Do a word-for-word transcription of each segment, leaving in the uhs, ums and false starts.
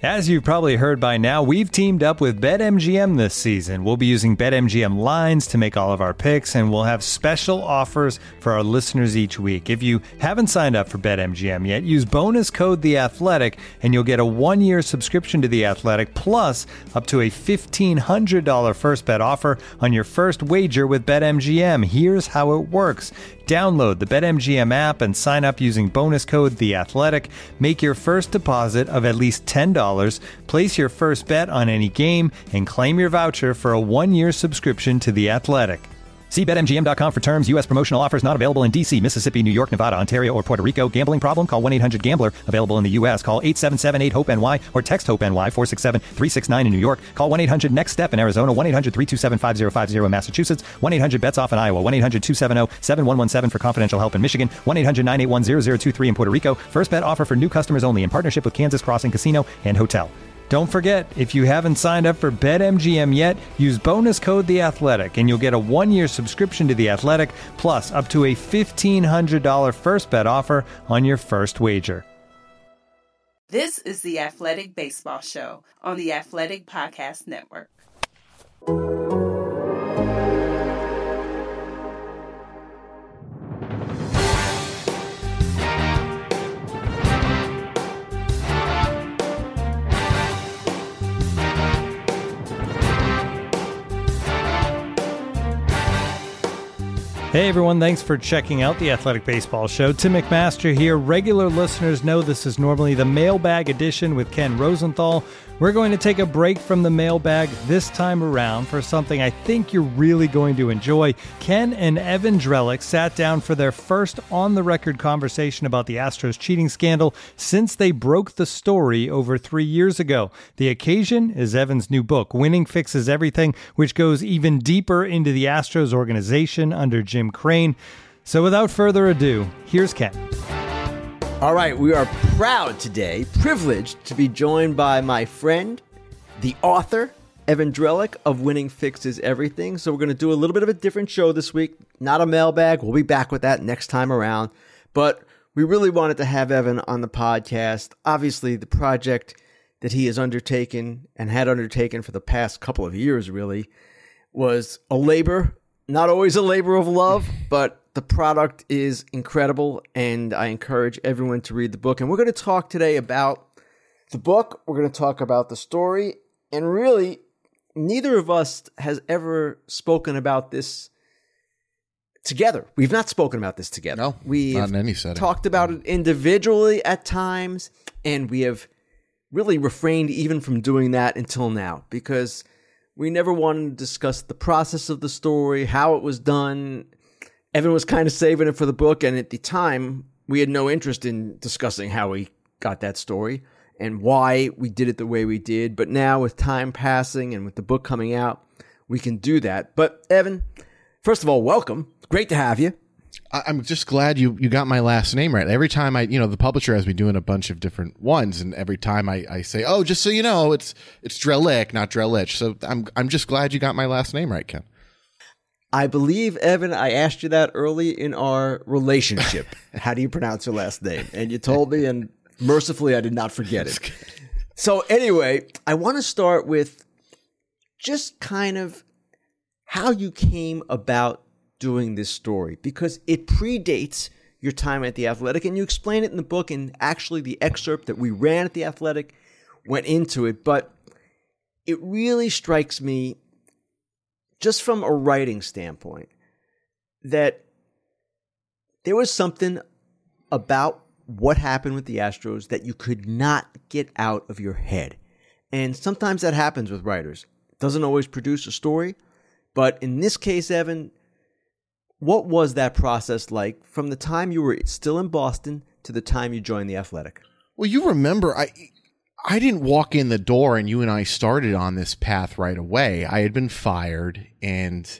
As you've probably heard by now, we've teamed up with BetMGM this season. We'll be using BetMGM lines to make all of our picks, and we'll have special offers for our listeners each week. If you haven't signed up for BetMGM yet, use bonus code The Athletic, and you'll get a one-year subscription to The Athletic, plus up to a fifteen hundred dollars first bet offer on your first wager with BetMGM. Here's how it works. Download the BetMGM app and sign up using bonus code The Athletic. Make your first deposit of at least ten dollars. Place your first bet on any game and claim your voucher for a one-year subscription to The Athletic. See Bet M G M dot com for terms. U S promotional offers not available in D C, Mississippi, New York, Nevada, Ontario, or Puerto Rico. Gambling problem? Call one eight hundred gambler. Available in the U S. Call eight seven seven eight hope N Y or text HOPE-NY four six seven three six nine in New York. Call one eight hundred next step in Arizona. one eight hundred three two seven five zero five zero in Massachusetts. one eight hundred bets off in Iowa. one eight hundred two seven zero seven one one seven for confidential help in Michigan. one eight hundred nine eight one zero zero two three in Puerto Rico. First bet offer for new customers only in partnership with Kansas Crossing Casino and Hotel. Don't forget, if you haven't signed up for BetMGM yet, use bonus code The Athletic, and you'll get a one-year subscription to The Athletic, plus up to a fifteen hundred dollars first bet offer on your first wager. This is the Athletic Baseball Show on the Athletic Podcast Network. Hey everyone, thanks for checking out the Athletic Baseball Show. Tim McMaster here. Regular listeners know this is normally the mailbag edition with Ken Rosenthal. We're going to take a break from the mailbag this time around for something I think you're really going to enjoy. Ken and Evan Drellich sat down for their first on-the-record conversation about the Astros cheating scandal since they broke the story over three years ago. The occasion is Evan's new book, Winning Fixes Everything, which goes even deeper into the Astros organization under Jim Crane. So without further ado, here's Ken. All right, we are proud today, privileged to be joined by my friend, the author, Evan Drellich of Winning Fixes Everything. So we're going to do a little bit of a different show this week, not a mailbag. We'll be back with that next time around. But we really wanted to have Evan on the podcast. Obviously, the project that he has undertaken and had undertaken for the past couple of years, really, was a labor, not always a labor of love, but the product is incredible, and I encourage everyone to read the book. And we're going to talk today about the book. We're going to talk about the story. And really, neither of us has ever spoken about this together. We've not spoken about this together. No, We've not in any setting. Talked about it individually at times, and we have really refrained even from doing that until now, because we never wanted to discuss the process of the story, how it was done. Evan was kind of saving it for the book, and at the time, we had no interest in discussing how we got that story and why we did it the way we did. But now, with time passing and with the book coming out, we can do that. But Evan, first of all, welcome. Great to have you. I- I'm just glad you, you got my last name right. Every time I, you know, the publisher has me doing a bunch of different ones, and every time I, I say, oh, just so you know, it's it's Drellich, not Drellich. So I'm I'm just glad you got my last name right, Ken. I believe, Evan, I asked you that early in our relationship. How do you pronounce your last name? And you told me, and mercifully, I did not forget it. So anyway, I want to start with just kind of how you came about doing this story, because it predates your time at The Athletic, and you explain it in the book, and actually the excerpt that we ran at The Athletic went into it. But it really strikes me, just from a writing standpoint, that there was something about what happened with the Astros that you could not get out of your head. And sometimes that happens with writers. It doesn't always produce a story. But in this case, Evan, what was that process like from the time you were still in Boston to the time you joined The Athletic? Well, you remember, I I didn't walk in the door and you and I started on this path right away. I had been fired, and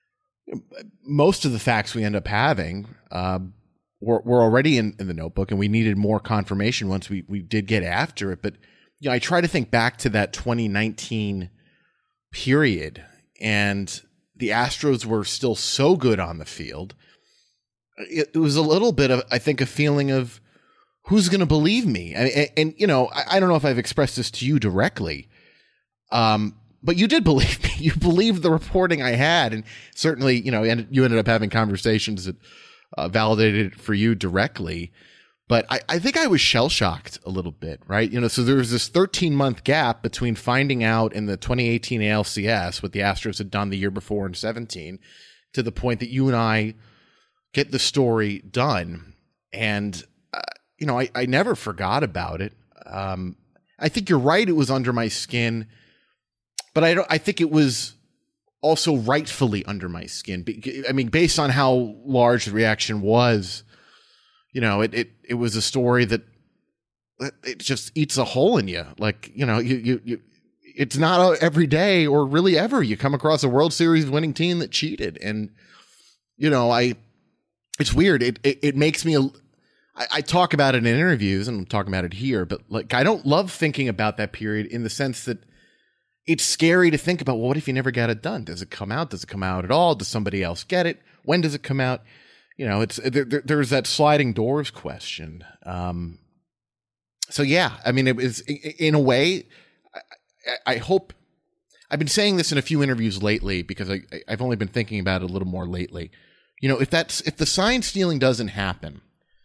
most of the facts we end up having uh, were, were already in, in the notebook, and we needed more confirmation once we, we did get after it. But you know, I try to think back to that twenty nineteen period, and the Astros were still so good on the field. It, it was a little bit of, I think, a feeling of, who's going to believe me? And, and, and you know, I, I don't know if I've expressed this to you directly, um, but you did believe me. You believed the reporting I had, and certainly, you know, and you ended up having conversations that uh, validated it for you directly. But I, I think I was shell-shocked a little bit, right? You know, so there was this thirteen-month gap between finding out in the twenty eighteen A L C S what the Astros had done the year before in seventeen to the point that you and I get the story done. And, uh, you know, I, I never forgot about it. Um, I think you're right. It was under my skin. But I don't. I think it was also rightfully under my skin. I mean, based on how large the reaction was, you know, it, it, it was a story that it just eats a hole in you. Like, you know, you, you, you it's not every day or really ever you come across a World Series winning team that cheated. And, you know, I, it's weird. It, it, it makes me, I, I talk about it in interviews and I'm talking about it here, but like, I don't love thinking about that period in the sense that it's scary to think about, well, what if you never got it done? Does it come out? Does it come out at all? Does somebody else get it? When does it come out? You know, it's there, there's that sliding doors question. Um, so, yeah, I mean, it was in a way, I, I hope I've been saying this in a few interviews lately because I, I've only been thinking about it a little more lately. You know, if that's if the sign stealing doesn't happen,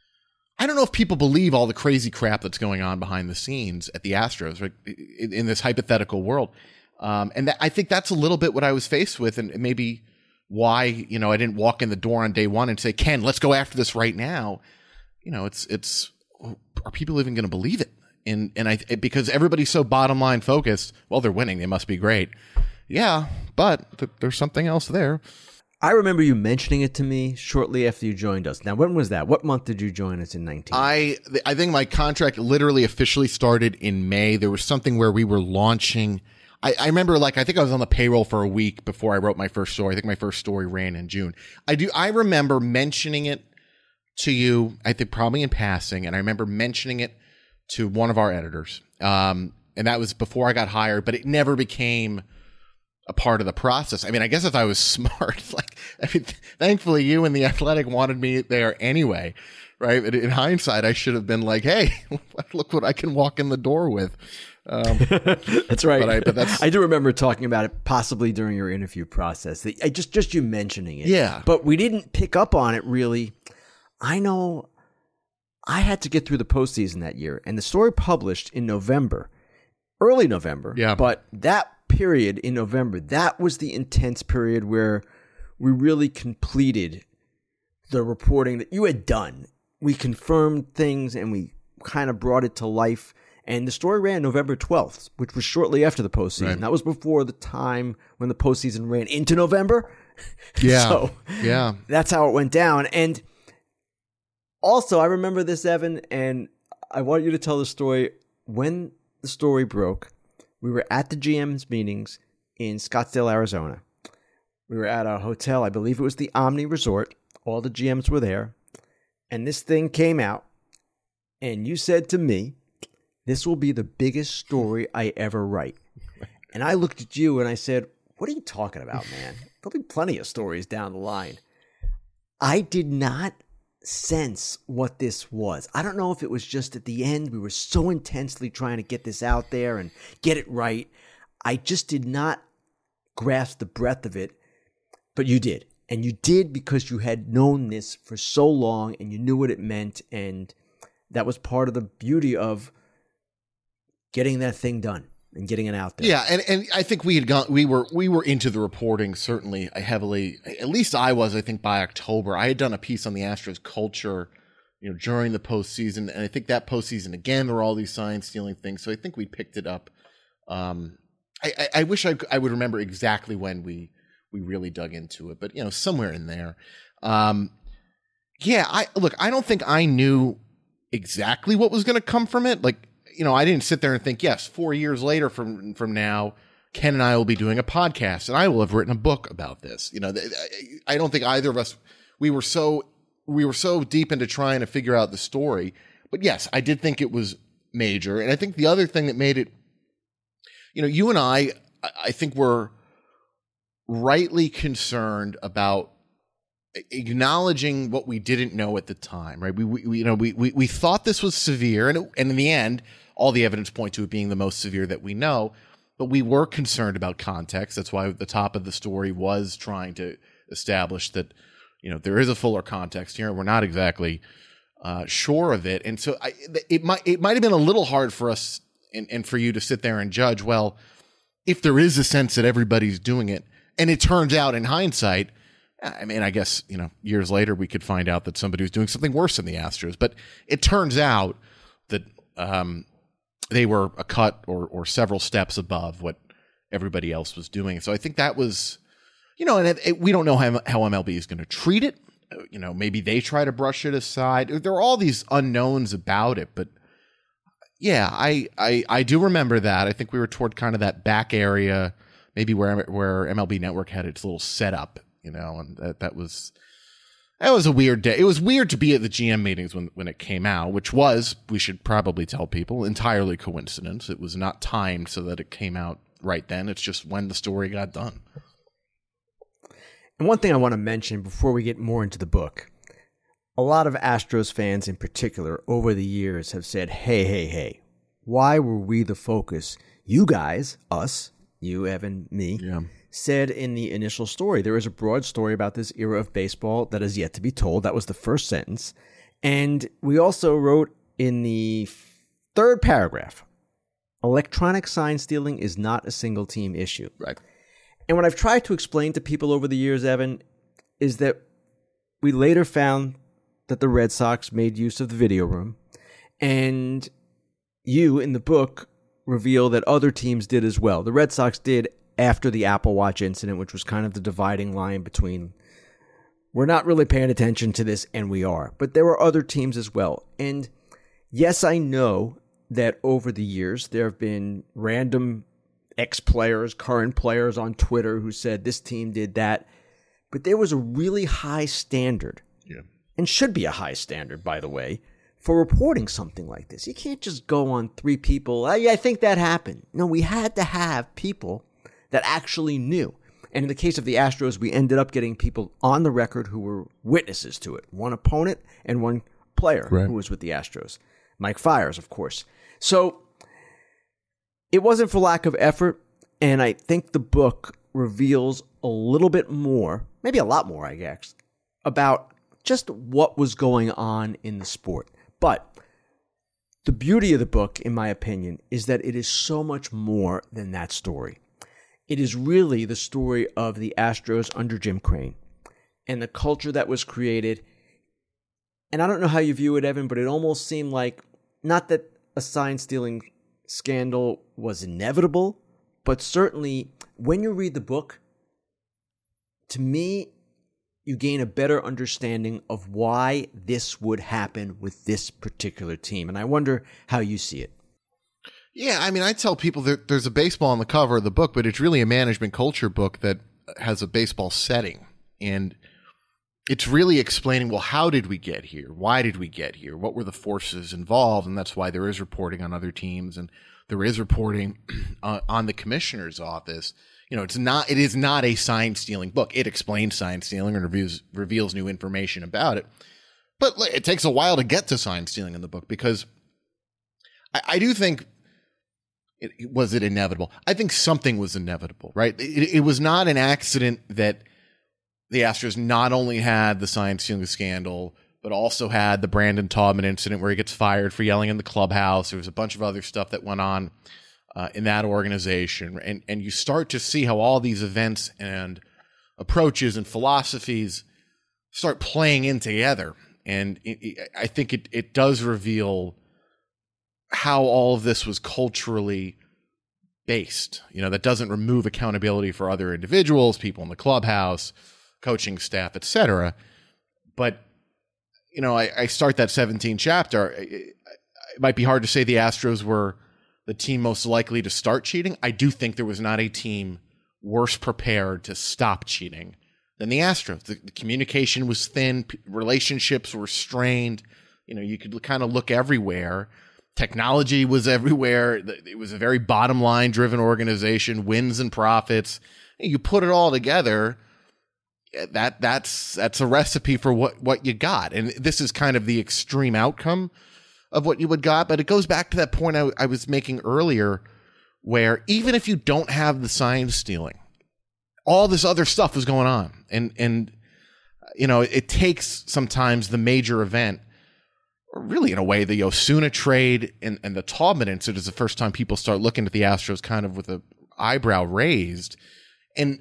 I don't know if people believe all the crazy crap that's going on behind the scenes at the Astros, right, in, in this hypothetical world. Um, and that, I think that's a little bit what I was faced with, and maybe why, you know, I didn't walk in the door on day one and say, Ken, let's go after this right now. You know, it's, it's, are people even going to believe it? And, and I, because everybody's so bottom line focused, well, they're winning. They must be great. Yeah. But th- there's something else there. I remember you mentioning it to me shortly after you joined us. Now, when was that? What month did you join us in nineteen? I, I think my contract literally officially started in May. There was something where we were launching. I, I remember, like, I think I was on the payroll for a week before I wrote my first story. I think my first story ran in June. I do. I remember mentioning it to you, I think probably in passing, and I remember mentioning it to one of our editors. Um, and that was before I got hired, but it never became a part of the process. I mean, I guess if I was smart, like, I mean, thankfully you and The Athletic wanted me there anyway, right? But in hindsight, I should have been like, hey, look what I can walk in the door with. Um, that's right. But I, but that's, I do remember talking about it possibly during your interview process. I just, just you mentioning it. Yeah. But we didn't pick up on it really. I know I had to get through the postseason that year, and the story published in November, early November. Yeah. But that period in November, that was the intense period where we really completed the reporting that you had done. We confirmed things and we kind of brought it to life. And the story ran November twelfth, which was shortly after the postseason. Right. That was before the time when the postseason ran into November. Yeah. So yeah. That's how it went down. And also, I remember this, Evan, and I want you to tell the story. When the story broke, we were at the G M's meetings in Scottsdale, Arizona. We were at a hotel. I believe it was the Omni Resort. All the G Ms were there. And this thing came out. And you said to me, this will be the biggest story I ever write. And I looked at you and I said, what are you talking about, man? There'll be plenty of stories down the line. I did not sense what this was. I don't know if it was just at the end, we were so intensely trying to get this out there and get it right. I just did not grasp the breadth of it, but you did. And you did because you had known this for so long and you knew what it meant. And that was part of the beauty of getting that thing done and getting it out there. Yeah, and, and I think we had gone we were we were into the reporting certainly heavily. At least I was, I think, by October. I had done a piece on the Astros culture, you know, during the postseason, and I think that postseason again there were all these sign stealing things. So I think we picked it up. Um, I, I, I wish I, I would remember exactly when we we really dug into it, but you know, somewhere in there. Um, yeah, I look. I don't think I knew exactly what was going to come from it. Like, you know, I didn't sit there and think, yes, four years later from from now, Ken and I will be doing a podcast and I will have written a book about this. You know, I don't think either of us, we were so, we were so deep into trying to figure out the story. But yes, I did think it was major. And I think the other thing that made it, you know, you and I, I think were rightly concerned about acknowledging what we didn't know at the time, right? We, we you know, we, we, we thought this was severe, and, it, and in the end, all the evidence points to it being the most severe that we know, but we were concerned about context. That's why the top of the story was trying to establish that, you know, there is a fuller context here, and we're not exactly uh, sure of it. And so I, it might, it might have been a little hard for us and, and for you to sit there and judge, well, if there is a sense that everybody's doing it, and it turns out in hindsight, I mean, I guess, you know, years later we could find out that somebody was doing something worse than the Astros, but it turns out that um, they were a cut or or several steps above what everybody else was doing. So I think that was, you know, and it, it, we don't know how, how M L B is going to treat it. You know, maybe they try to brush it aside. There are all these unknowns about it, but yeah, I I, I do remember that. I think we were toward kind of that back area, maybe where where M L B Network had its little setup. You know, and that, that was that was a weird day. It was weird to be at the G M meetings when, when it came out, which was, we should probably tell people, entirely coincidence. It was not timed so that it came out right then. It's just when the story got done. And one thing I want to mention before we get more into the book, a lot of Astros fans in particular over the years have said, hey, hey, hey, why were we the focus? You guys, us, you, Evan, me, yeah. said in the initial story. There is a broad story about this era of baseball that is yet to be told. That was the first sentence. And we also wrote in the third paragraph, electronic sign stealing is not a single team issue. Right. And what I've tried to explain to people over the years, Evan, is that we later found that the Red Sox made use of the video room. And you, in the book, reveal that other teams did as well. The Red Sox did after the Apple Watch incident, which was kind of the dividing line between we're not really paying attention to this and we are. But there were other teams as well. And yes, I know that over the years there have been random ex-players, current players on Twitter who said this team did that. But there was a really high standard, yeah. and should be a high standard, by the way, for reporting something like this. You can't just go on three people, I, I think that happened. No, we had to have people that actually knew. And in the case of the Astros, we ended up getting people on the record who were witnesses to it. One opponent and one player right. who was with the Astros. Mike Fiers, of course. So it wasn't for lack of effort, and I think the book reveals a little bit more, maybe a lot more, I guess, about just what was going on in the sport. But the beauty of the book, in my opinion, is that it is so much more than that story. It is really the story of the Astros under Jim Crane and the culture that was created. And I don't know how you view it, Evan, but it almost seemed like, not that a sign-stealing scandal was inevitable, but certainly when you read the book, to me, you gain a better understanding of why this would happen with this particular team. And I wonder how you see it. Yeah, I mean, I tell people that there's a baseball on the cover of the book, but it's really a management culture book that has a baseball setting. And it's really explaining, well, how did we get here? Why did we get here? What were the forces involved? And that's why there is reporting on other teams, and there is reporting on the commissioner's office. You know, it's not, it is not a sign stealing book. It explains sign stealing and reviews, reveals new information about it. But it takes a while to get to sign stealing in the book, because I, I do think, it, was it inevitable? I think something was inevitable, right? It, it was not an accident that the Astros not only had the sign stealing scandal, but also had the Brandon Taubman incident where he gets fired for yelling in the clubhouse. There was a bunch of other stuff that went on uh, in that organization. And, and you start to see how all these events and approaches and philosophies start playing in together. And it, it, I think it, it does reveal how all of this was culturally based. You know, that doesn't remove accountability for other individuals, people in the clubhouse, coaching staff, et cetera. But, you know, I, I start that seventeenth chapter. It, it might be hard to say the Astros were the team most likely to start cheating. I do think there was not a team worse prepared to stop cheating than the Astros. The, the communication was thin. P- relationships were strained. You know, you could kind of look everywhere. Technology was everywhere. It was a very bottom line driven organization, wins and profits. You put it all together, that that's that's a recipe for what what you got. And this is kind of the extreme outcome of what you would got. But it goes back to that point I, I was making earlier, where even if you don't have the sign stealing, all this other stuff is going on. And, and you know, it takes sometimes the major event, or really in a way, the Osuna trade and, and the Taubman incident is the first time people start looking at the Astros kind of with an eyebrow raised. And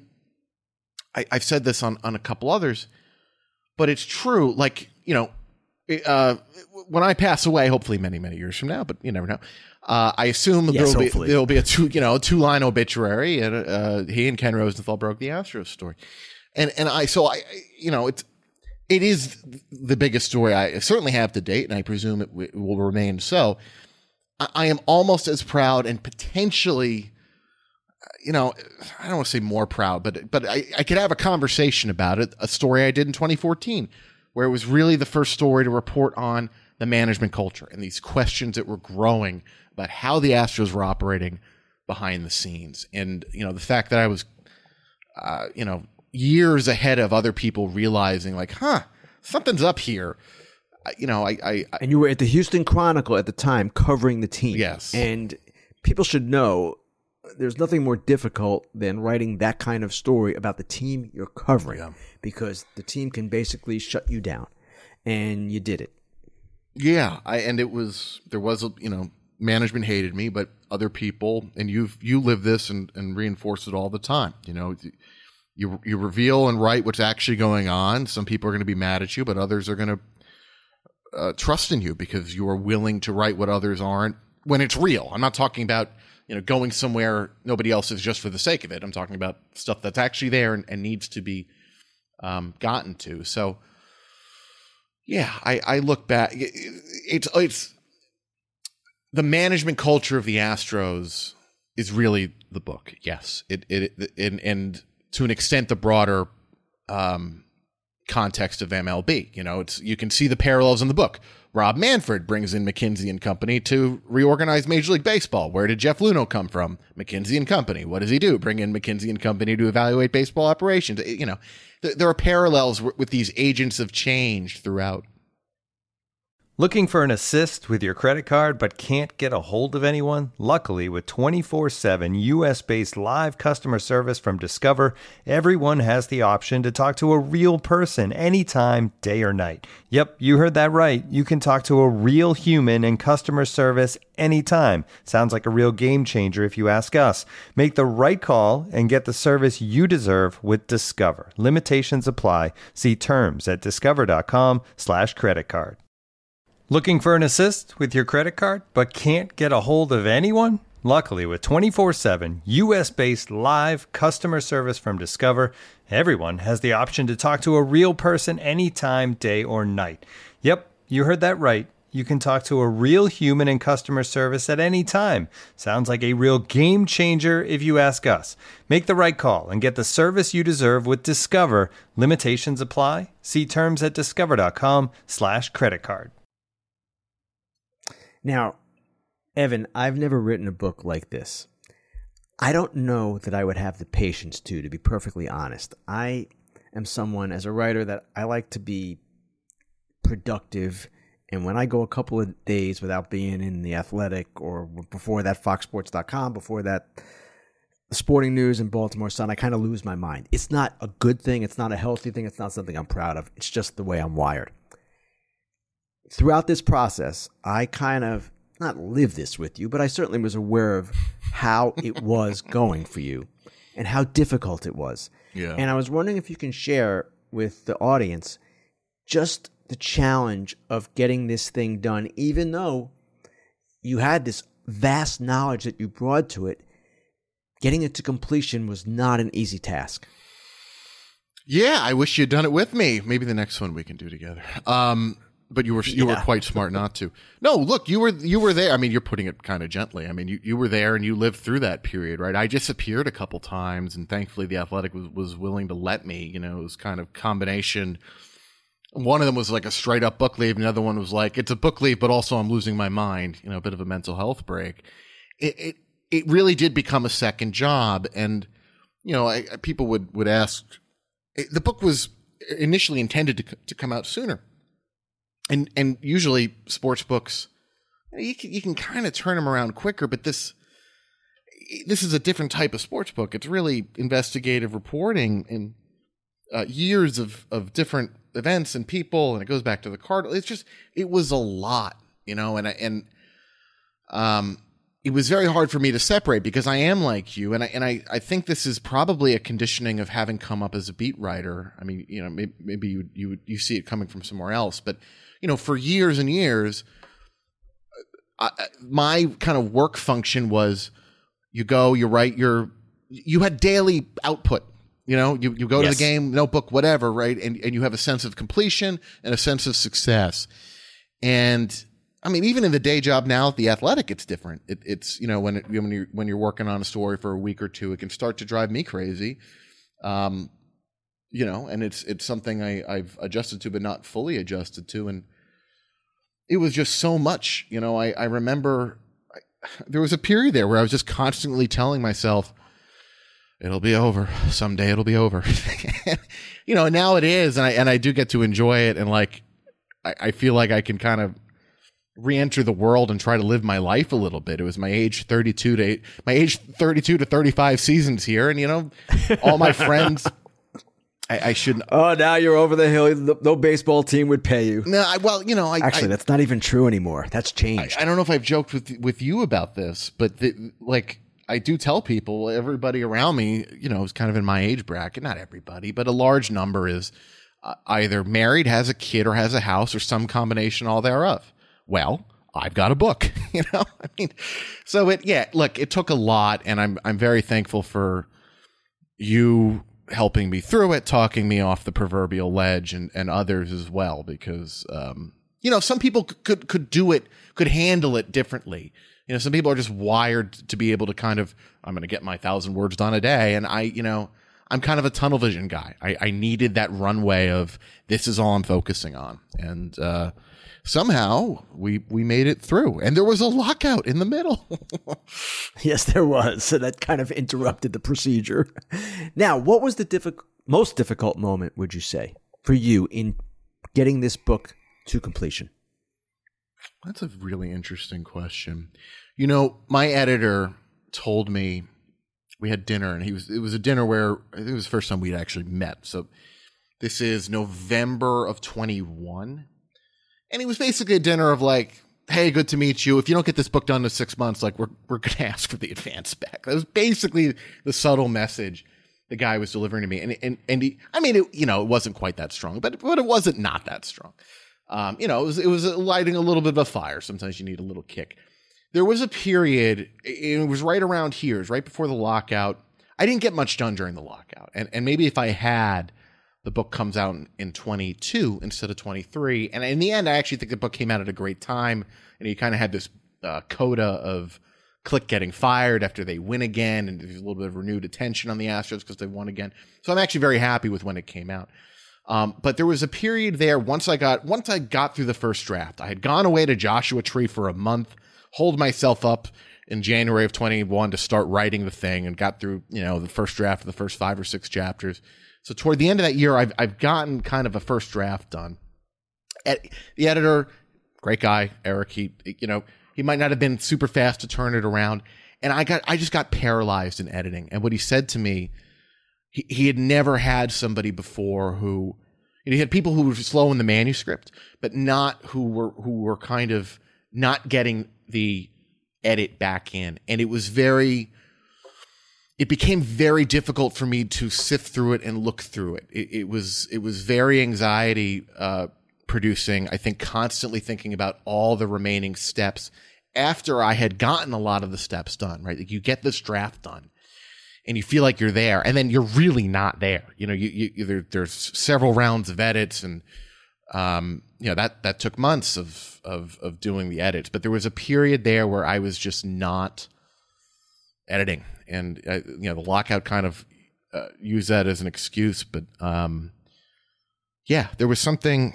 I, I've said this on, on a couple others, but it's true. Like, you know, uh, when I pass away, hopefully many, many years from now, but you never know. Uh, I assume Yes, there'll hopefully. be there'll be a two you know two line obituary, and uh, he and Ken Rosenthal broke the Astros story, and and I so I you know it's it is the biggest story I certainly have to date, and I presume it, w- it will remain so. I, I am almost as proud, and potentially, you know, I don't want to say more proud, but but I, I could have a conversation about it. A story I did in twenty fourteen, where it was really the first story to report on the management culture and these questions that were growing about how the Astros were operating behind the scenes. And, you know, the fact that I was, uh, you know, years ahead of other people realizing like, huh, something's up here. I, you know, I, I, I, And you were at the Houston Chronicle at the time covering the team. Yes. And people should know there's nothing more difficult than writing that kind of story about the team you're covering, Yeah. because the team can basically shut you down. And you did it. yeah, I, and it was, there was, a, you know, management hated me, but other people, and you've, you live this and, and reinforce it all the time. You know, you, you reveal and write what's actually going on. Some people are going to be mad at you, but others are going to uh, trust in you because you are willing to write what others aren't when it's real. I'm not talking about, you know, going somewhere nobody else is just for the sake of it. I'm talking about stuff that's actually there and, and needs to be um, gotten to. So, yeah, I, I look back. It's it's the management culture of the Astros is really the book. Yes, it it and and to an extent the broader um, context of M L B. You know, it's you can see the parallels in the book. Rob Manfred brings in McKinsey and Company to reorganize Major League Baseball. Where did Jeff Luhnow come from? McKinsey and Company. What does he do? Bring in McKinsey and Company to evaluate baseball operations. You know, th- there are parallels w- with these agents of change throughout. Looking for an assist with your credit card but can't get a hold of anyone? Luckily, with twenty-four seven U S-based live customer service from Discover, everyone has the option to talk to a real person anytime, day or night. Yep, you heard that right. You can talk to a real human in customer service anytime. Sounds like a real game changer if you ask us. Make the right call and get the service you deserve with Discover. Limitations apply. See terms at discover.com slash credit card. Looking for an assist with your credit card but can't get a hold of anyone? Luckily, with twenty-four seven U S-based live customer service from Discover, everyone has the option to talk to a real person anytime, day or night. Yep, you heard that right. You can talk to a real human in customer service at any time. Sounds like a real game changer if you ask us. Make the right call and get the service you deserve with Discover. Limitations apply. See terms at discover.com slash credit card. Now, Evan, I've never written a book like this. I don't know that I would have the patience to, to be perfectly honest. I am someone, as a writer, that I like to be productive. And when I go a couple of days without being in The Athletic, or before that fox sports dot com, before that Sporting News and Baltimore Sun, I kind of lose my mind. It's not a good thing. It's not a healthy thing. It's not something I'm proud of. It's just the way I'm wired. Throughout this process, I kind of, not lived this with you, but I certainly was aware of how it was going for you and how difficult it was. Yeah. And I was wondering if you can share with the audience just the challenge of getting this thing done, even though you had this vast knowledge that you brought to it. Getting it to completion was not an easy task. Yeah, I wish you'd done it with me. Maybe the next one we can do together. Um, but you were you Yeah. were quite smart not to. No, look, you were you were there. I mean, you're putting it kind of gently. I mean, you, you were there and you lived through that period, right? I disappeared a couple times, and thankfully, The Athletic was, was willing to let me. You know, it was kind of combination. One of them was like a straight up book leave, and the other one was like, it's a book leave, but also I'm losing my mind. You know, a bit of a mental health break. It it it really did become a second job, and you know, I, people would would ask it, the book was initially intended to to come out sooner, and and usually sports books, you can you can kind of turn them around quicker, but this this is a different type of sports book. It's really investigative reporting and uh, years of of different events and people, and it goes back to the Cardinals. It's just it was a lot, you know, and and um. It was very hard for me to separate because I am like you, and I and I, I think this is probably a conditioning of having come up as a beat writer. I mean, you know, maybe, maybe you you you see it coming from somewhere else, but you know, for years and years, I, my kind of work function was you go, you write your, you had daily output. You know, you you go yes. to the game, notebook, whatever, right, and and you have a sense of completion and a sense of success, and. I mean, even in the day job now at The Athletic, it's different. It, it's, you know, when it, when you're when you're working on a story for a week or two, it can start to drive me crazy. Um, you know, and it's it's something I, I've adjusted to, but not fully adjusted to. And it was just so much. You know, I, I remember I, there was a period there where I was just constantly telling myself, it'll be over. Someday it'll be over. You know, and now it is. And I, and I do get to enjoy it. And like, I, I feel like I can kind of re-enter the world and try to live my life a little bit. It was my age thirty-two to my age thirty-two to thirty-five seasons here, and you know, all my friends. I, I shouldn't. Oh, now you're over the hill. No, no baseball team would pay you. No, I, well, you know, I, actually, I, that's not even true anymore. That's changed. I, I don't know if I've joked with with you about this, but the, like I do tell people, everybody around me, you know, is kind of in my age bracket. Not everybody, but a large number is uh, either married, has a kid, or has a house, or some combination all thereof. Well, I've got a book, you know, I mean, so it, yeah, look, it took a lot, and I'm, I'm very thankful for you helping me through it, talking me off the proverbial ledge, and, and others as well, because, um, you know, some people could, could do it, could handle it differently. You know, some people are just wired to be able to kind of, I'm going to get my thousand words done a day. And I, you know, I'm kind of a tunnel vision guy. I, I needed that runway of this is all I'm focusing on. And, uh, somehow we we made it through, and there was a lockout in the middle. Yes, there was. So that kind of interrupted the procedure. Now, what was the diffi- most difficult moment, would you say, for you in getting this book to completion? That's a really interesting question. You know, my editor told me, we had dinner, and he was it was a dinner where I think it was the first time we'd actually met. So this is November of twenty-one. And it was basically a dinner of like, hey, good to meet you. If you don't get this book done in six months, like we're we're going to ask for the advance back. That was basically the subtle message the guy was delivering to me. And and and he, I mean, it, you know, it wasn't quite that strong, but but it wasn't not that strong. Um, you know, it was it was lighting a little bit of a fire. Sometimes you need a little kick. There was a period. It was right around here. It was right before the lockout. I didn't get much done during the lockout, and and maybe if I had. The book comes out in twenty-two instead of twenty-three. And in the end, I actually think the book came out at a great time. And you kind of had this uh, coda of Click getting fired after they win again. And there's a little bit of renewed attention on the Astros because they won again. So I'm actually very happy with when it came out. Um, but there was a period there once I got once I got through the first draft. I had gone away to Joshua Tree for a month, holed myself up in January of twenty-one to start writing the thing, and got through, you know, the first draft of the first five or six chapters. So toward the end of that year, I've I've gotten kind of a first draft done. Ed, the editor, great guy, Eric. He you know he might not have been super fast to turn it around, and I got I just got paralyzed in editing. And what he said to me, he he had never had somebody before who you know, he had people who were slow in the manuscript, but not who were who were kind of not getting the edit back in, and it was very. It became very difficult for me to sift through it and look through it. It, it was it was very anxiety uh, producing. I think constantly thinking about all the remaining steps after I had gotten a lot of the steps done. Right, like you get this draft done, and you feel like you're there, and then you're really not there. You know, you, you there, there's several rounds of edits, and um, you know that that took months of of of doing the edits. But there was a period there where I was just not editing. And, uh, you know, the lockout kind of uh, used that as an excuse. But, um, yeah, there was something.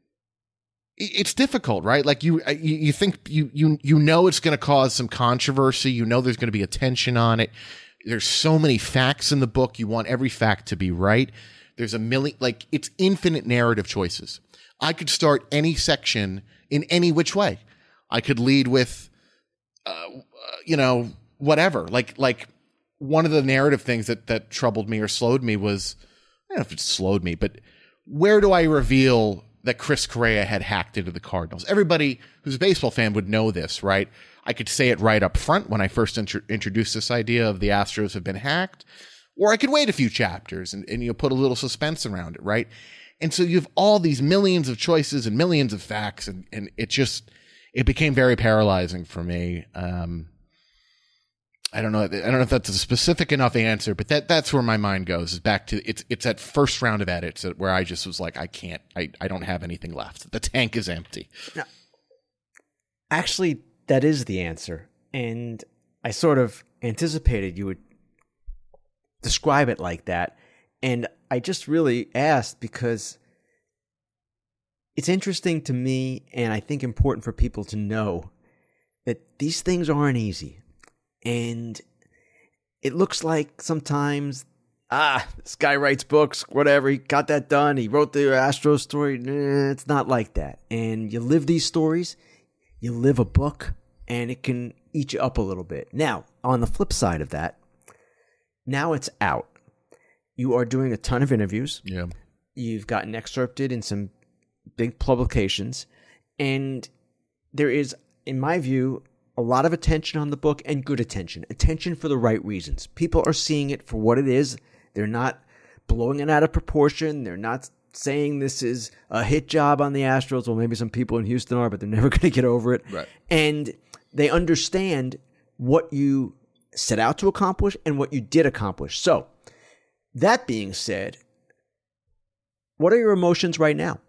It's difficult, right? Like you, you, you think you, you, you know, it's going to cause some controversy. You know, there's going to be attention on it. There's so many facts in the book. You want every fact to be right. There's a million, like it's infinite narrative choices. I could start any section in any which way. I could lead with, uh, you know, whatever. Like, like one of the narrative things that, that troubled me or slowed me was, I don't know if it slowed me, but where do I reveal that Chris Correa had hacked into the Cardinals? Everybody who's a baseball fan would know this, right? I could say it right up front when I first intro- introduced this idea of the Astros have been hacked, or I could wait a few chapters and, and you know, put a little suspense around it, right? And so you have all these millions of choices and millions of facts, and, and it just, it became very paralyzing for me. Um, I don't know. I don't know if that's a specific enough answer, but that that's where my mind goes, is back to it's it's that first round of edits where I just was like, I can't, I, I don't have anything left. The tank is empty. Now, actually, that is the answer. And I sort of anticipated you would describe it like that. And I just really asked because it's interesting to me, and I think important for people to know, that these things aren't easy. And it looks like sometimes, ah, this guy writes books, whatever, he got that done, he wrote the Astros story. Nah, it's not like that. And you live these stories, you live a book, and it can eat you up a little bit. Now, on the flip side of that, now it's out. You are doing a ton of interviews. Yeah. You've gotten excerpted in some big publications. And there is, in my view, a lot of attention on the book, and good attention. Attention for the right reasons. People are seeing it for what it is. They're not blowing it out of proportion. They're not saying this is a hit job on the Astros. Well, maybe some people in Houston are, but they're never going to get over it. Right. And they understand what you set out to accomplish and what you did accomplish. So, that being said, what are your emotions right now?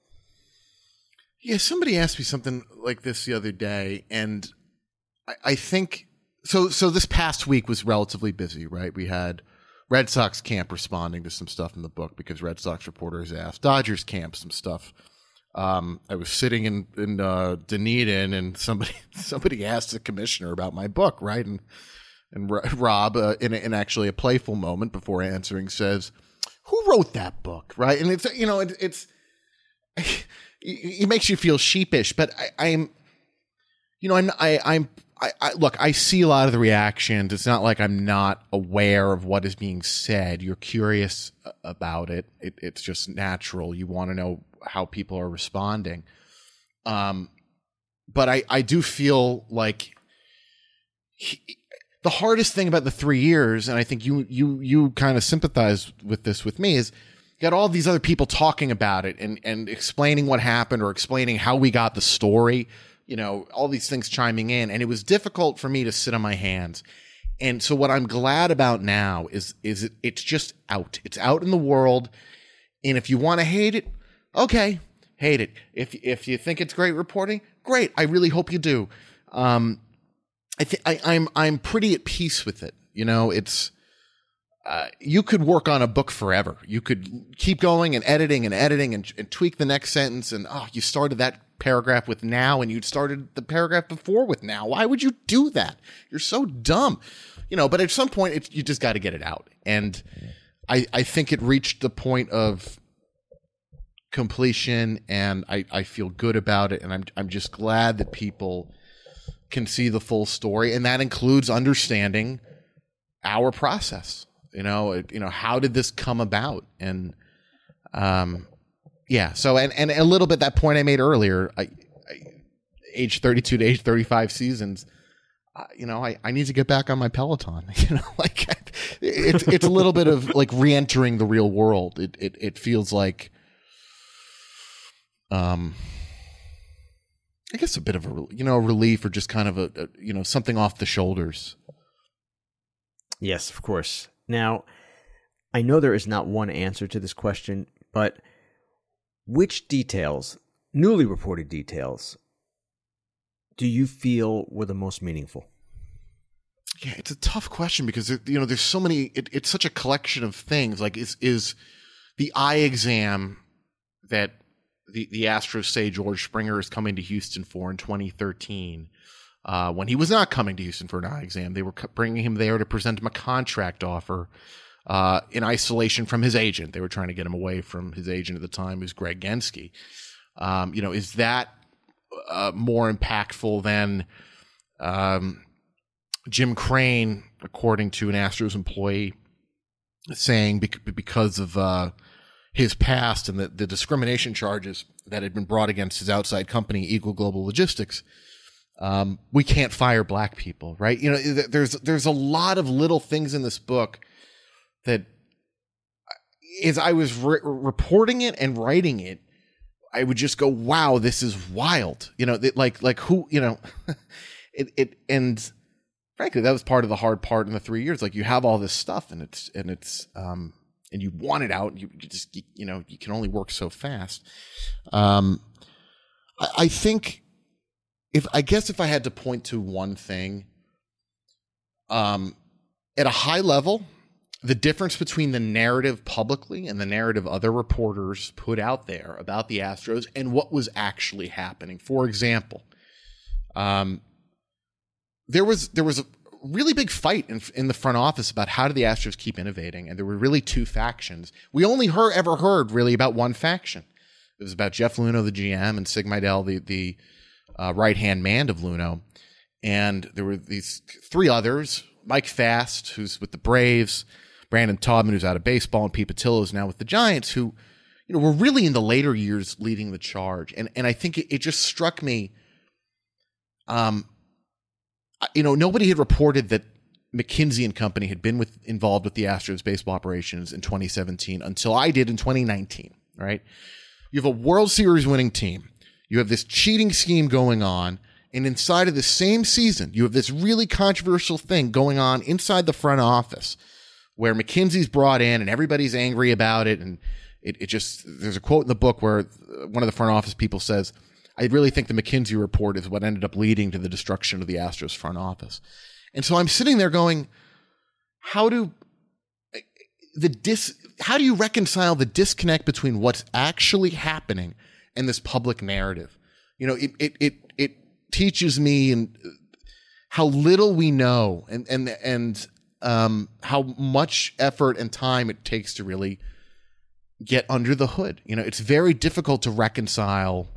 Yeah, somebody asked me something like this the other day, and I, I think so. So this past week was relatively busy, right? We had Red Sox camp responding to some stuff in the book because Red Sox reporters asked. Dodgers camp some stuff. Um, I was sitting in in uh, Dunedin, and somebody somebody asked the commissioner about my book, right? And and Rob, uh, in, in actually a playful moment before answering, says, "Who wrote that book?" Right? And it's you know it, it's it makes you feel sheepish, but I, I'm you know I'm I, I'm I, I look. I see a lot of the reactions. It's not like I'm not aware of what is being said. You're curious about it. it it's just natural. You want to know how people are responding. Um, but I, I do feel like he, the hardest thing about the three years, and I think you you you kind of sympathize with this with me, is you got all these other people talking about it and and explaining what happened or explaining how we got the story. You know, all these things chiming in, and it was difficult for me to sit on my hands. And so what I'm glad about now is is it, it's just out. It's out in the world. And if you want to hate it, okay, hate it. If if you think it's great reporting, great. I really hope you do. Um, I think I'm I'm pretty at peace with it. You know, it's uh, you could work on a book forever. You could keep going and editing and editing and, and tweak the next sentence. And oh, you started that paragraph with now, and you'd started the paragraph before with now. Why would you do that? You're so dumb, you know. But at some point, it's, you just got to get it out. And I I think it reached the point of completion, and I, I feel good about it, and I'm I'm just glad that people can see the full story, and that includes understanding our process. You know, it, you know, how did this come about? And um, yeah. So and and a little bit that point I made earlier, I, I, age thirty-two to age thirty-five seasons. Uh, you know, I, I need to get back on my Peloton. You know, like it's it's a little bit of like re-entering the real world. It it it feels like. Um, I guess a bit of a you know a relief or just kind of a, a you know something off the shoulders. Yes, of course. Now, I know there is not one answer to this question, but which details, newly reported details, do you feel were the most meaningful? Yeah, it's a tough question because there, you know there's so many. It, it's such a collection of things. Like is is the eye exam that the the Astros say George Springer is coming to Houston for in twenty thirteen. Uh, when he was not coming to Houston for an eye exam, they were bringing him there to present him a contract offer. uh, in isolation from his agent. They were trying to get him away from his agent at the time, who's Greg Gensky. Um, you know, is that uh, more impactful than um, Jim Crane, according to an Astros employee, saying bec- because of uh, his past and the, the discrimination charges that had been brought against his outside company, Eagle Global Logistics, um, we can't fire black people, right? You know, there's there's a lot of little things in this book that, as I was re- reporting it and writing it, I would just go, "Wow, this is wild." You know, it, like like who, you know, it it and frankly, that was part of the hard part in the three years. Like, you have all this stuff, and it's and it's um and you want it out. You, you just you, you know you can only work so fast. Um, I, I think if I guess if I had to point to one thing, um, at a high level, the difference between the narrative publicly and the narrative other reporters put out there about the Astros and what was actually happening. For example, um. There was there was a really big fight in, in the front office about how do the Astros keep innovating, and there were really two factions. We only heard, ever heard really about one faction. It was about Jeff Luhnow, the G M, and Sig Mejdal, the the uh, right hand man of Luhnow, and there were these three others: Mike Fast, who's with the Braves, Brandon Taubman, who's out of baseball, and Pete Patillo, who's now with the Giants, who you know were really in the later years leading the charge. And and I think it, it just struck me. Um. You know, nobody had reported that McKinsey and Company had been with, involved with the Astros baseball operations in twenty seventeen until I did in twenty nineteen, right? You have a World Series winning team. You have this cheating scheme going on. And inside of the same season, you have this really controversial thing going on inside the front office where McKinsey's brought in and everybody's angry about it. And it, it just, there's a quote in the book where one of the front office people says, I really think the McKinsey report is what ended up leading to the destruction of the Astros front office. And so I'm sitting there going, how do the dis, how do you reconcile the disconnect between what's actually happening and this public narrative? You know, it it it it teaches me and how little we know and and and um, how much effort and time it takes to really get under the hood. You know, it's very difficult to reconcile.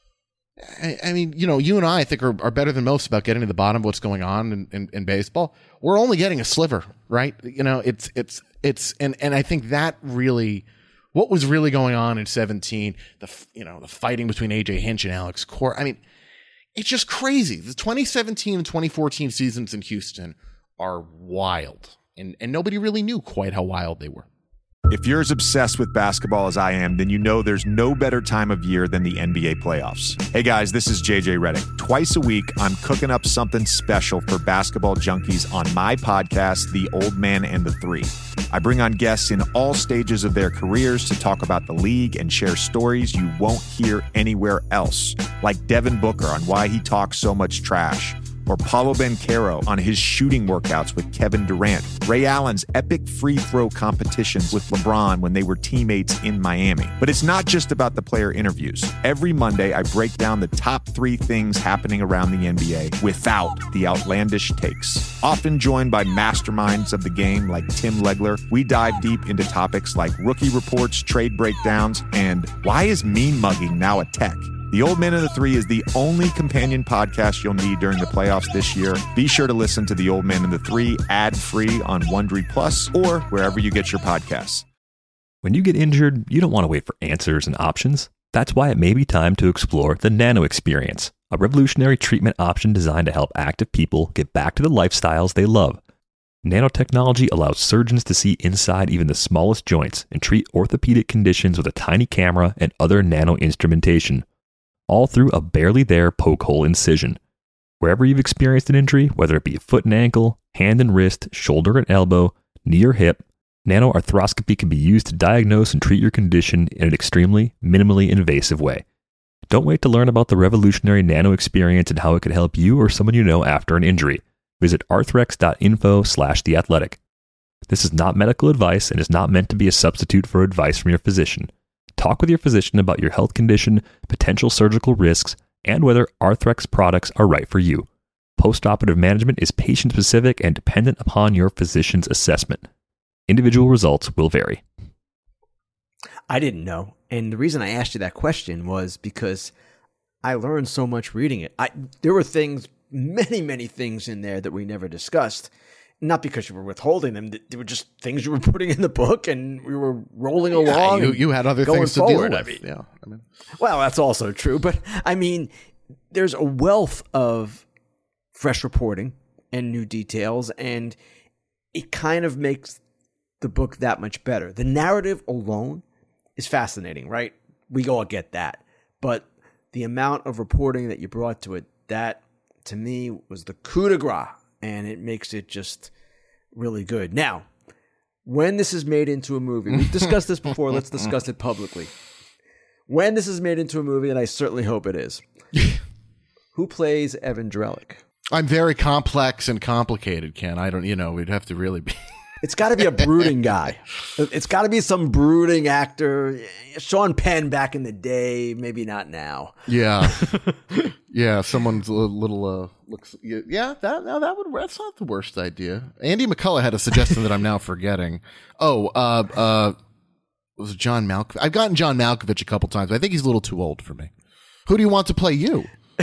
I, I mean, you know, you and I, I think are, are better than most about getting to the bottom of what's going on in, in, in baseball. We're only getting a sliver, right? You know, it's, it's, it's, and, and I think that really, what was really going on in seventeen, the, you know, the fighting between A J Hinch and Alex Cora. I mean, it's just crazy. The twenty seventeen and twenty fourteen seasons in Houston are wild, and, and nobody really knew quite how wild they were. If you're as obsessed with basketball as I am, then you know there's no better time of year than the N B A playoffs. Hey guys, this is J J Redick. Twice a week, I'm cooking up something special for basketball junkies on my podcast, The Old Man and the Three. I bring on guests in all stages of their careers to talk about the league and share stories you won't hear anywhere else, like Devin Booker on why he talks so much trash, or Paulo Banchero on his shooting workouts with Kevin Durant, Ray Allen's epic free throw competitions with LeBron when they were teammates in Miami. But it's not just about the player interviews. Every Monday, I break down the top three things happening around the N B A without the outlandish takes. Often joined by masterminds of the game like Tim Legler, we dive deep into topics like rookie reports, trade breakdowns, and why is mean mugging now a tech? The Old Man and the Three is the only companion podcast you'll need during the playoffs this year. Be sure to listen to The Old Man and the Three ad-free on Wondery Plus or wherever you get your podcasts. When you get injured, you don't want to wait for answers and options. That's why it may be time to explore the Nano Experience, a revolutionary treatment option designed to help active people get back to the lifestyles they love. Nanotechnology allows surgeons to see inside even the smallest joints and treat orthopedic conditions with a tiny camera and other nano instrumentation, all through a barely there poke hole incision. Wherever you've experienced an injury, whether it be a foot and ankle, hand and wrist, shoulder and elbow, knee or hip, nanoarthroscopy can be used to diagnose and treat your condition in an extremely, minimally invasive way. Don't wait to learn about the revolutionary Nano Experience and how it could help you or someone you know after an injury. Visit arthrex.info slash the athletic. This is not medical advice and is not meant to be a substitute for advice from your physician. Talk with your physician about your health condition, potential surgical risks, and whether Arthrex products are right for you. Postoperative management is patient-specific and dependent upon your physician's assessment. Individual results will vary. I didn't know. And the reason I asked you that question was because I learned so much reading it. I There were things, many, many things in there that we never discussed. Not because you were withholding them. They were just things you were putting in the book and we were rolling Yeah, along. you, you had other things to forward. deal I with. mean, yeah, I mean, well, that's also true. But I mean, there's a wealth of fresh reporting and new details, and it kind of makes the book that much better. The narrative alone is fascinating, right? We all get that. But the amount of reporting that you brought to it, that to me was the coup de grace, and it makes it just really good. Now, when this is made into a movie, we've discussed this before, let's discuss it publicly. When this is made into a movie, and I certainly hope it is, who plays Evan Drellick? I'm very complex and complicated, Ken. I don't, you know, we'd have to really be. It's got to be a brooding guy. It's got to be some brooding actor. Sean Penn back in the day, maybe not now. Yeah, yeah. Someone's a little uh, looks. Yeah, that now that would that's not the worst idea. Andy McCullough had a suggestion that I'm now forgetting. Oh, uh, uh, was it John Malkovich? I've gotten John Malkovich a couple times. But I think he's a little too old for me. Who do you want to play you?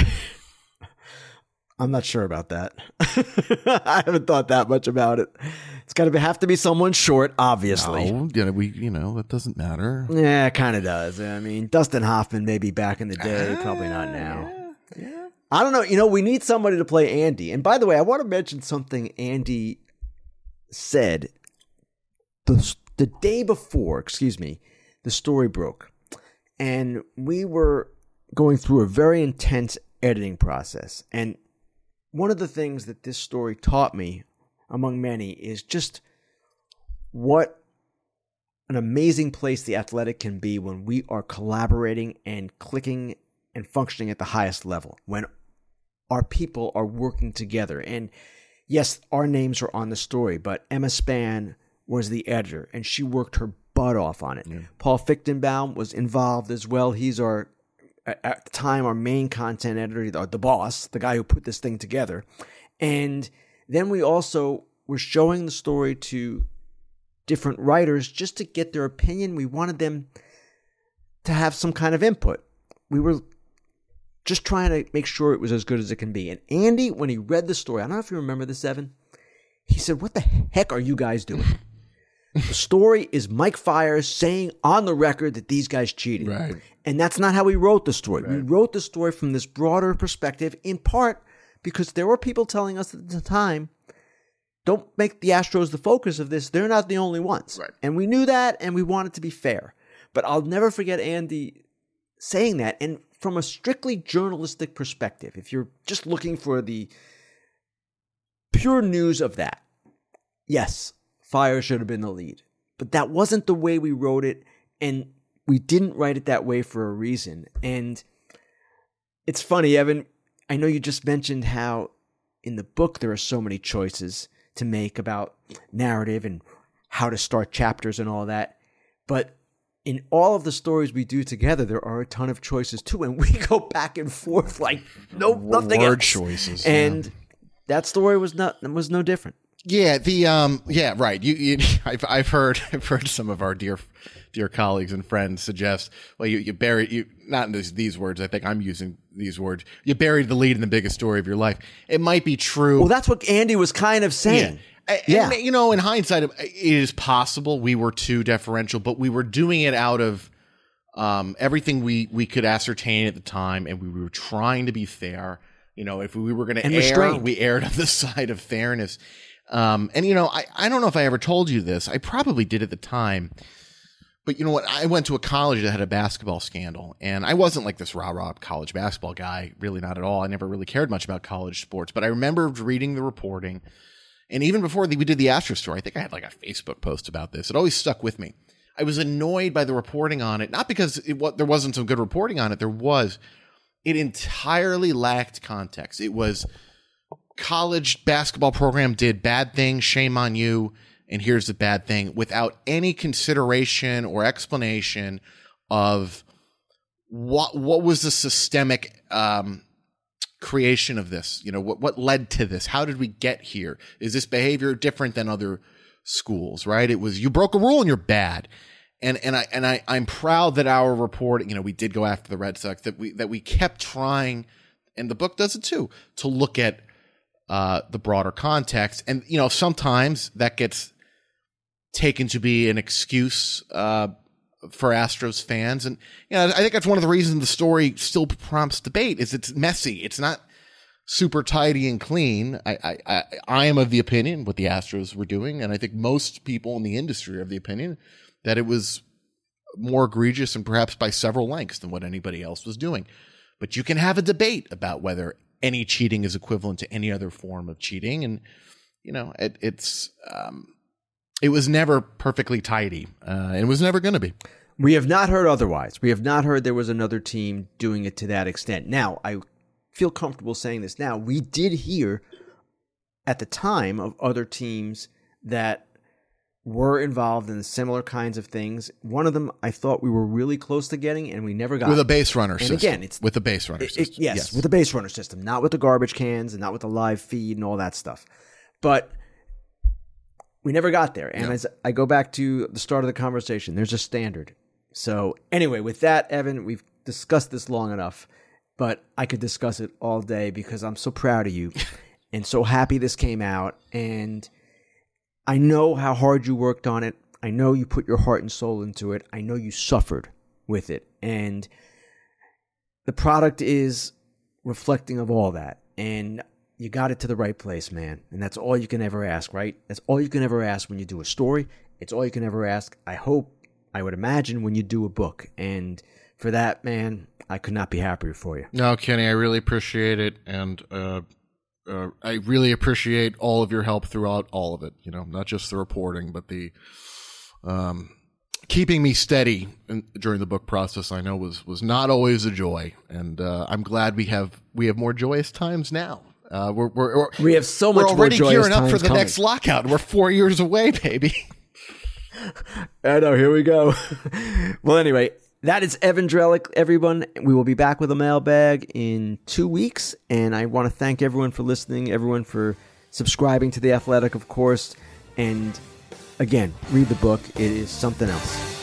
I'm not sure about that. I haven't thought that much about it. It's got to have to be someone short, obviously. No, you know, we, you know, that doesn't matter. Yeah, it kind of does. I mean, Dustin Hoffman maybe back in the day, uh, probably not now. Yeah, yeah. I don't know. You know, we need somebody to play Andy. And by the way, I want to mention something Andy said the, the day before, excuse me, the story broke. And we were going through a very intense editing process. And one of the things that this story taught me, among many, is just what an amazing place The Athletic can be when we are collaborating and clicking and functioning at the highest level, when our people are working together. And yes, our names are on the story, but Emma Spann was the editor, and she worked her butt off on it. Yeah. Paul Fichtenbaum was involved as well. He's our, at the time, our main content editor, the, the boss, the guy who put this thing together. And then we also were showing the story to different writers just to get their opinion. We wanted them to have some kind of input. We were just trying to make sure it was as good as it can be. And Andy, when he read the story, I don't know if you remember this, Evan, he said, "What the heck are you guys doing?" The story is Mike Fiers saying on the record that these guys cheated. Right. And that's not how we wrote the story. Right. We wrote the story from this broader perspective, in part because there were people telling us at the time, don't make the Astros the focus of this. They're not the only ones. Right. And we knew that, and we wanted to be fair. But I'll never forget Andy saying that. And from a strictly journalistic perspective, if you're just looking for the pure news of that, yes, Fiers should have been the lead. But that wasn't the way we wrote it, and we didn't write it that way for a reason. And it's funny, Evan, I know you just mentioned how in the book there are so many choices to make about narrative and how to start chapters and all that. But in all of the stories we do together, there are a ton of choices too, and we go back and forth like no nothing Word else. choices. And yeah. that story was not was no different. Yeah, the um, yeah, right. You, you I've I've heard I've heard some of our dear dear colleagues and friends suggest, well, you you buried you not in these these words. I think I'm using these words. You buried the lead in the biggest story of your life. It might be true. Well, that's what Andy was kind of saying. Yeah. Yeah. And, you know, in hindsight, it is possible we were too deferential, but we were doing it out of um, everything we, we could ascertain at the time, and we were trying to be fair. You know, if we were going to air, restrained. we aired on the side of fairness. Um, and, you know, I, I don't know if I ever told you this. I probably did at the time. But you know what? I went to a college that had a basketball scandal, and I wasn't like this rah-rah college basketball guy, really not at all. I never really cared much about college sports. But I remember reading the reporting. And even before we did the Astros story, I think I had like a Facebook post about this. It always stuck with me. I was annoyed by the reporting on it, not because it, what, there wasn't some good reporting on it. There was. It entirely lacked context. It was college basketball program did bad things, shame on you, and here's the bad thing, without any consideration or explanation of what what was the systemic um creation of this. You know, what what led to this? How did we get here? Is this behavior different than other schools, right? It was, you broke a rule and you're bad. And, and I, and I, I'm proud that our reporting, you know, we did go after the Red Sox, that we, that we kept trying, and the book does it too, to look at, uh, the broader context. And, you know, sometimes that gets taken to be an excuse, uh, for Astros fans. And, you know, I think that's one of the reasons the story still prompts debate is it's messy. It's not super tidy and clean. I, I, I, I am of the opinion what the Astros were doing. And I think most people in the industry are of the opinion that it was more egregious and perhaps by several lengths than what anybody else was doing. But you can have a debate about whether any cheating is equivalent to any other form of cheating. And, you know, it, it's, um, it was never perfectly tidy, uh, and it was never going to be. We have not heard otherwise. We have not heard there was another team doing it to that extent. Now, I feel comfortable saying this now. We did hear at the time of other teams that were involved in similar kinds of things. One of them I thought we were really close to getting, and we never got with a base runner and system. Again, it's with the base runner it, system. It, yes, yes, with the base runner system, not with the garbage cans and not with the live feed and all that stuff. But we never got there. And yeah. as I go back to the start of the conversation, there's a standard. So anyway, with that, Evan, we've discussed this long enough, but I could discuss it all day because I'm so proud of you and so happy this came out. And I know how hard you worked on it. I know you put your heart and soul into it. I know you suffered with it. And the product is reflecting of all that. And you got it to the right place, man. And that's all you can ever ask, right? That's all you can ever ask when you do a story. It's all you can ever ask, I hope, I would imagine, when you do a book. And for that, man, I could not be happier for you. No, Kenny, I really appreciate it. And uh, uh, I really appreciate all of your help throughout all of it. You know, not just the reporting, but the um, keeping me steady in, during the book process. I know was was not always a joy. And uh, I'm glad we have we have more joyous times now. Uh, we're, we're, we're, we have so much we're already more gearing up for the coming. next lockout. We're four years away, baby. I know. Here we go. Well, anyway, that is Evan Drellich, everyone. We will be back with a mailbag in two weeks. And I want to thank everyone for listening, everyone for subscribing to The Athletic, of course. And again, read the book. It is something else.